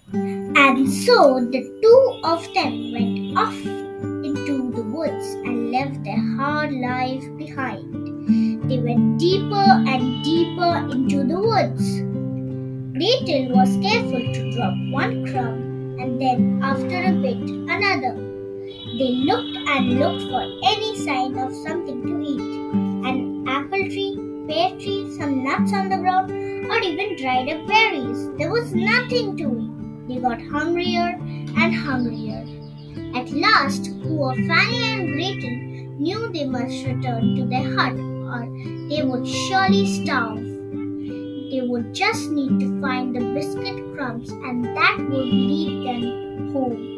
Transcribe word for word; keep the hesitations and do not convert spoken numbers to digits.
And so the two of them went off into the woods and left their hard life behind. They went deeper and deeper into the woods. Gretel was careful to drop one crumb and then, after a bit, another. They looked and looked for any sign of something to eat. An apple tree, pear tree, some nuts on the ground, or even dried up berries. There was nothing to eat. They got hungrier and hungrier. At last, poor Fanny and Gretel knew they must return to their hut or they would surely starve. They would just need to find the biscuit crumbs and that would lead them home.